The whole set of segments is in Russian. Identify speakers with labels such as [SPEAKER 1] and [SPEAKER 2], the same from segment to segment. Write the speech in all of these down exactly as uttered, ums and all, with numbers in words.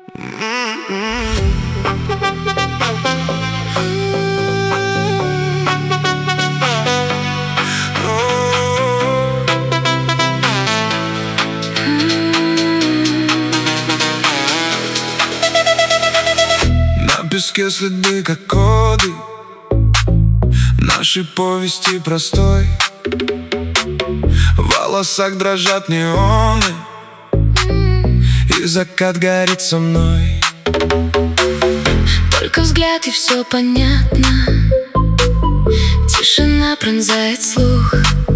[SPEAKER 1] На песке следы, как коды нашей повести простой. В волосах дрожат неоны, и закат горит со мной.
[SPEAKER 2] Только взгляд, и все понятно. Тишина пронзает слух.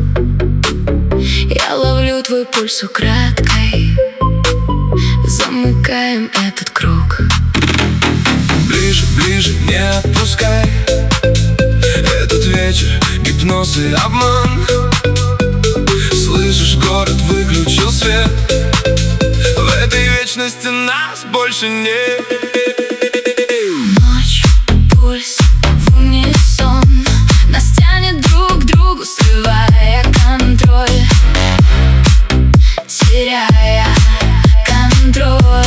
[SPEAKER 2] Я ловлю твой пульс украдкой. Замыкаем этот круг.
[SPEAKER 1] Ближе, ближе, не отпускай. Этот вечер — гипноз и обман. Слышишь, город выключил свет. В этой вечности нас больше нет.
[SPEAKER 2] Ночь, пульс в унисон. Нас тянет друг к другу, срывая контроль, теряя контроль.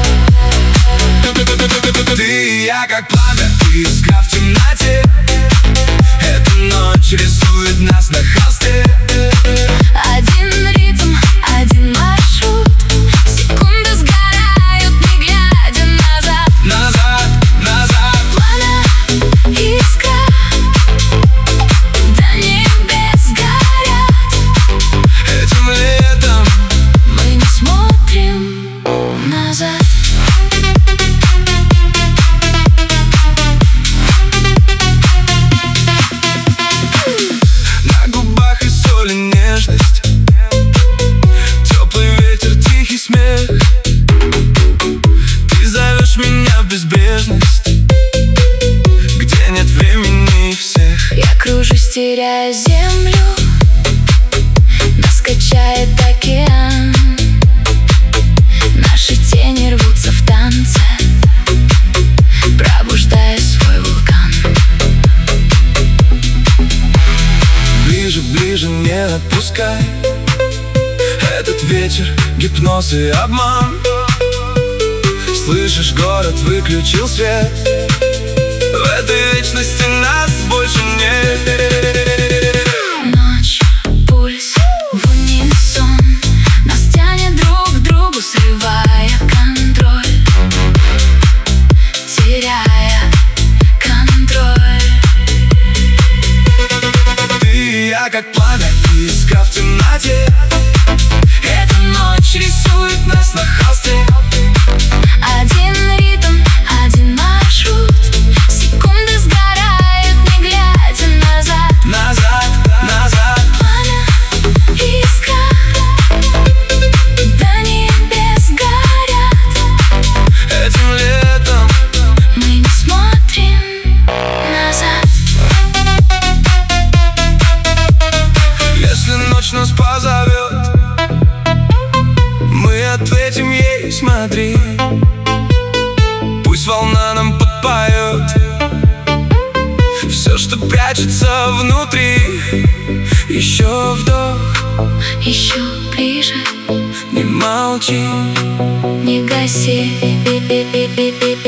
[SPEAKER 1] Ты и я, как пламя, искра в темноте. Эта ночь рисует нас на холсте.
[SPEAKER 2] Один ритм, один маршрут. Секунды сгорают, не глядя назад.
[SPEAKER 1] Назад, назад.
[SPEAKER 2] Пламя, искра, до небес горят.
[SPEAKER 1] Этим летом
[SPEAKER 2] Мы не смотрим назад.
[SPEAKER 1] на губах и соли нежность. Теплый ветер, тихий смех. Ты зовешь меня в безбрежность, где нет времени и всех.
[SPEAKER 2] Я кружусь, теряя землю. Нас качает океан. Наши тени рвутся в танце, пробуждая свой вулкан.
[SPEAKER 1] Ближе, ближе, не отпускай. Этот вечер — гипноз и обман. Слышишь, город выключил свет. В этой вечности нас больше нет.
[SPEAKER 2] Ночь, пульс в унисон. Нас тянет друг к другу, срывая контроль, теряя контроль.
[SPEAKER 1] Ты и я, как пламя, искра в темноте. Эта ночь рисует нас на холсте.
[SPEAKER 2] Один ритм, один маршрут. Секунды сгорают, не глядя назад.
[SPEAKER 1] Назад, назад.
[SPEAKER 2] Пламя, искра, до небес горят.
[SPEAKER 1] Этим летом
[SPEAKER 2] Мы не смотрим назад.
[SPEAKER 1] если ночь нас позовет, мы ответим ей: смотри. Пусть волна нам подпоет все, что прячется внутри. Еще вдох,
[SPEAKER 2] Еще ближе,
[SPEAKER 1] не молчи.
[SPEAKER 2] не гаси.